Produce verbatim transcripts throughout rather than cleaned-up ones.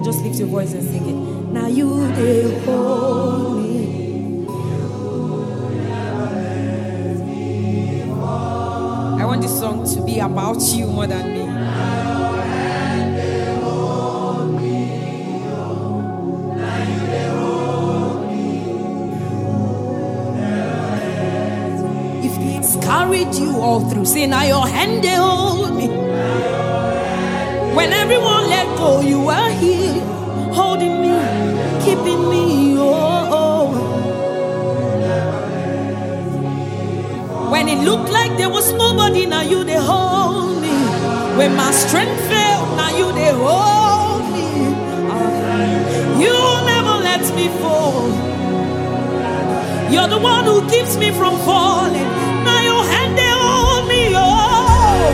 Just lift your voice and sing it. Now you they hold me. I want this song to be about you more than me. Carried you all through. Say now your hand they hold me. When everyone let go, you are here, holding me, keeping me. Oh, oh. When it looked like there was nobody, now you they hold me. When my strength failed, now you they hold me. Uh, you never let me fall. You're the one who keeps me from falling. Now your hand they hold me, oh,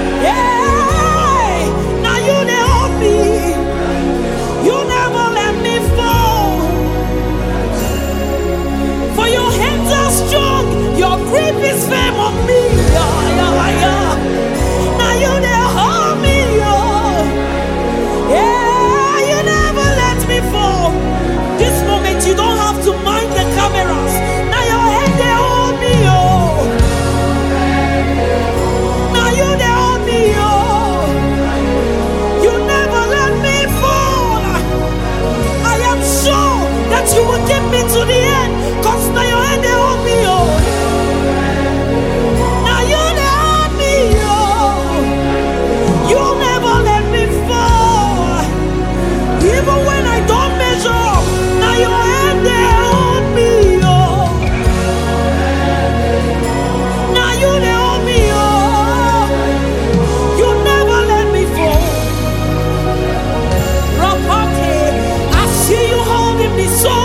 yeah. Now you they hold me. You never let me fall. For your hands are strong, your grip is firm on me, yeah, yeah, yeah. Now you they hold me, oh, yeah. You never let me fall. This moment you don't have to mind the cameras. Now your hand they hold me, oh. You will get me to the end, cause now your hand they hold me, oh. Now you they hold me, oh. You never let me fall. Even when I don't measure up, now your hand they hold me, oh. Now you they hold me, oh. You never let me fall. Rapake, I see you holding me so.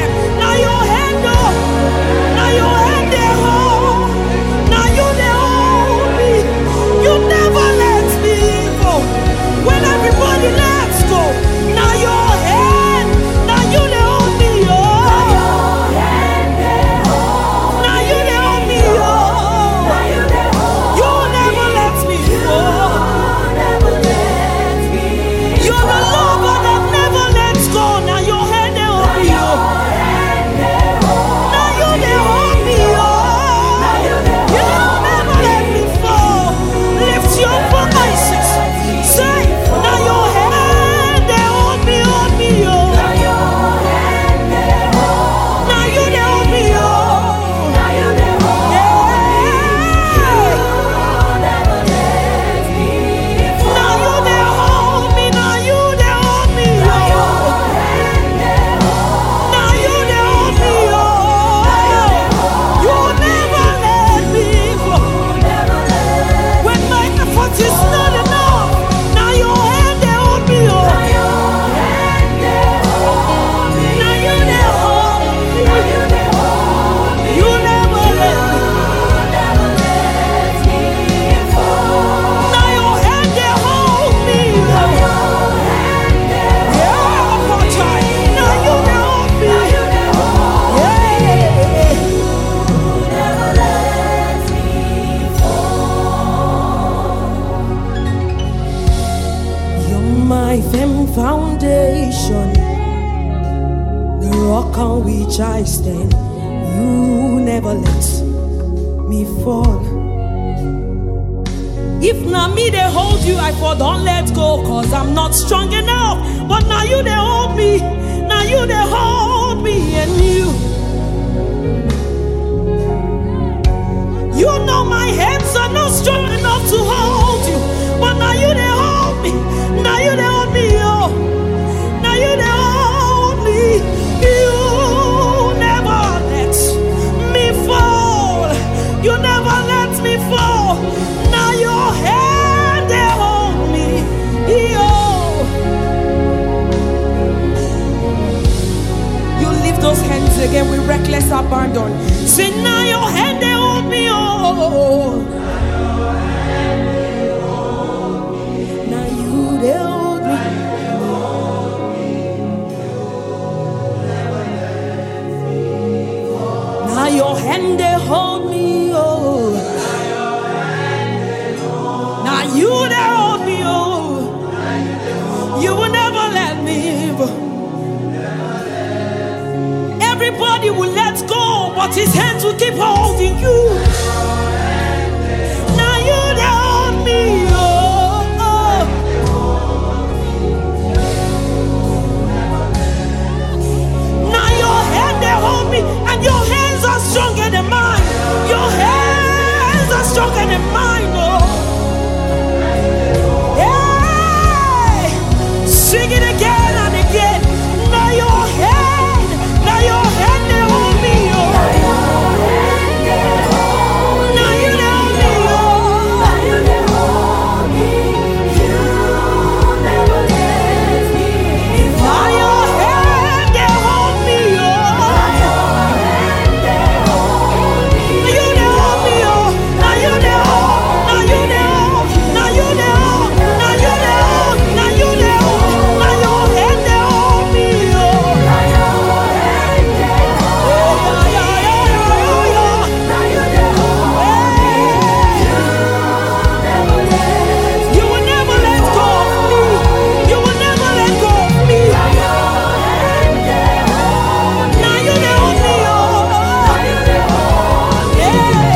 Foundation, the rock on which I stand, you never let me fall. If not me they hold you, I for don't let go, cause I'm not strong enough. But now you they hold me, now you they hold me, and you You know my hands are not strong enough to hold you, but now you they hold me, now you they hold me, oh. Now you they hold me. You never let me fall. You never let me fall. Now your hand they hold me, oh. You lift those hands again with reckless abandon. Say now your hand they hold me, oh. Now you they hold me. Now your hand they hold me, oh. Now you they hold me, oh. You will never let me Nobody will let go, but his hands will keep holding you. Now you they hold me, oh, oh. Now your hand they hold me, and your hands are stronger than mine. Your hands are stronger than mine, oh. Hey, sing it again and again. Now your hand, now your hand they hold me, oh. Now you they hold me, oh. Now you they hold me. You never let me fall. Now your hand they hold me, oh. Now your hand they hold me. Now you they hold me, oh. Now you they hold. Now you they hold. Now you they hold. Now you they hold. Now you they hold. Now your hand they hold me, oh. Now your hand they hold me. Yeah, yeah, yeah, yeah, yeah. Now you they hold me. You will never let go of me. You will never let go of me. Now your hand they hold me. Now you they hold me, oh. Now you they hold me.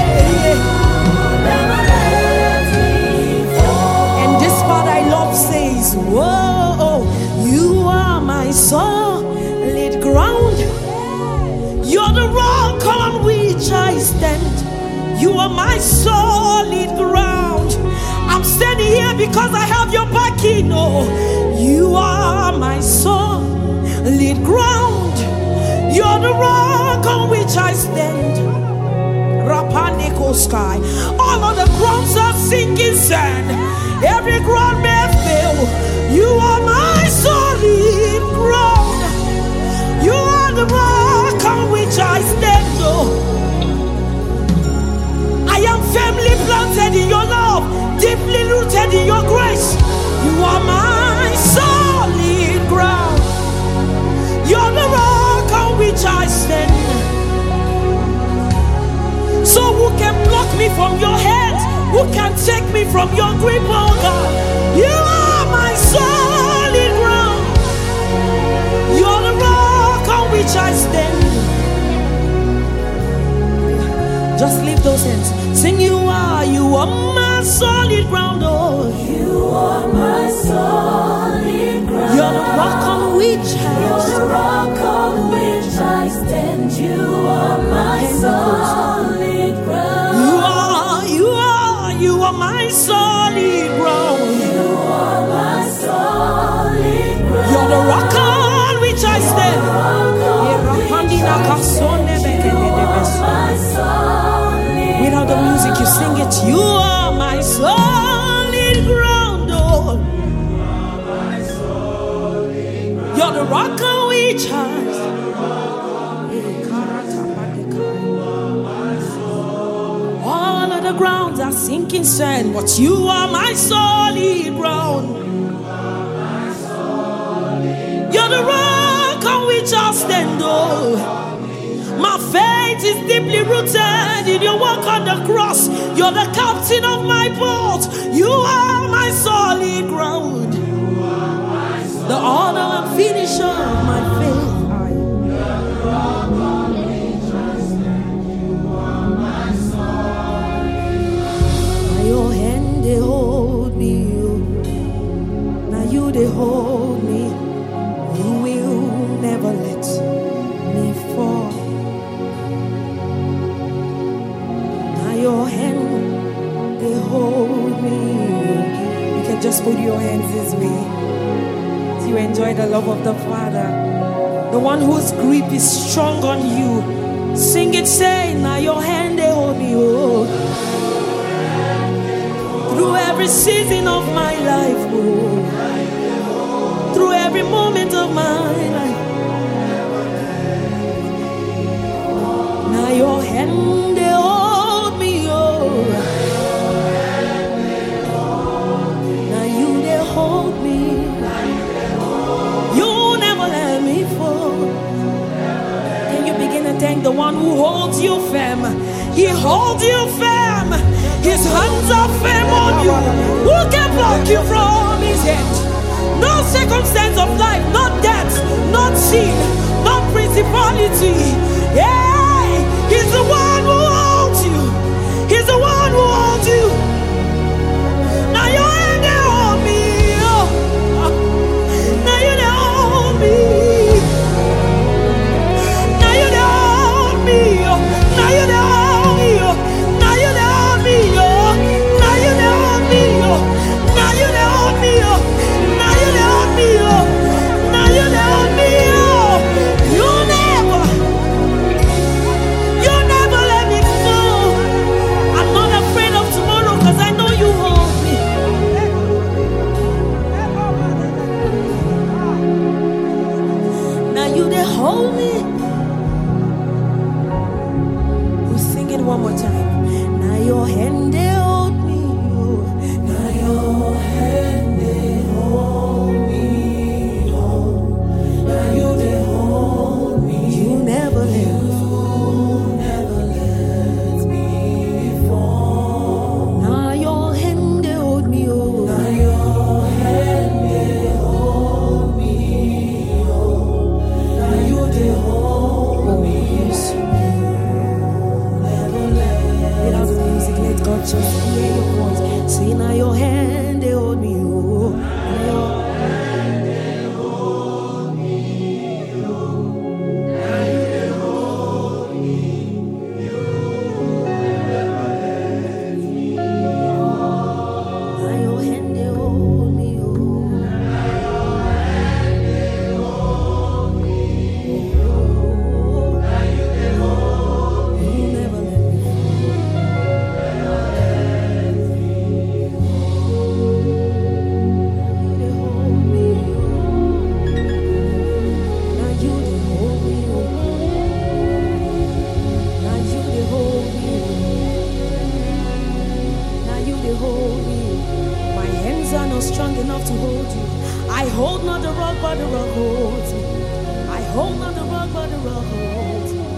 Never let me fall. And this part I love says, whoa, you are my solid ground. You're the rock on which I stand. You are my solid ground. I'm standing here because I have your backing. Oh, you are my solid ground. You're the rock on which I stand. Rapaneko sky. All of the grounds are sinking sand. Every ground may fail. You are my solid ground. You are the rock on which I stand. Oh, I am firmly planted in your love, deeply rooted in your grace. You are my solid ground. You're the rock on which I stand. So who can block me from your hands? Who can take me from your grip, oh God? You are my solid ground. You're the rock on which I stand. Just lift those hands. Sing, you are, you are my solid ground, oh. You are my solid ground. You're the rock on which I You're the stand. rock on which I stand. You are my solid ground. You are, you are, you are my solid ground. You are my solid ground. You're the rock on which I stand. My solid Without the music, you sing it. You are my solid ground, oh. You're the rock on which I stand. All of the grounds are sinking sand, but you are my solid ground. You're the rock on which I stand, oh. My faith is deeply rooted in your work on the cross. You're the captain of my boat. You are my solid ground. The honor and finisher of my faith. Now your hand they hold me, oh. Now you they hold me. You will never let me fall. Your hand, they hold me. You can just put your hands this way. So you enjoy the love of the Father, the one whose grip is strong on you. Sing it, say, now your hand, they hold me. Oh. Through every season of my life, oh. Through every moment of my life. Now your hand, they hold. Now you they hold me. You never let me fall. Can you begin to thank the one who holds you firm? He holds you firm. His hands are firm on you. Who can block you from his hand? No circumstance of life, not death, not sin, not principality. Hey, he's the one who holds you. He's the one who holds you. Now you're in there on me. Oh. Now you're there on me. Now you're there on me. Oh. Now you're there on me. Oh. Now you're there on me. Oh. Now you're there on me. Oh. Now you're there on me. Oh. Now you're there on me. Oh. Now you're there on me. Oh. You never, you never let me go. I'm not afraid of tomorrow because I know you hold me. Now you they hold me. We're singing one more time. Now your hand they hold me. Oh. Now your hand they hold me. Oh. Now you they hold me. You never let me never let me fall. Now your hand they hold me. Oh. Now your hand they hold me. Oh. Now you they hold me. Yes. Never let. Without the music, let God just hear your voice. Say now your hand they hold me. Oh. Now your Now your hand they hold me. Oh. You never let me They hold me. Now you they hold me. Now you they hold me. Now you they hold me. My hands are not strong enough to hold you. I hold not the rock, but the rock holds me. I hold not the rock, but the rock holds me.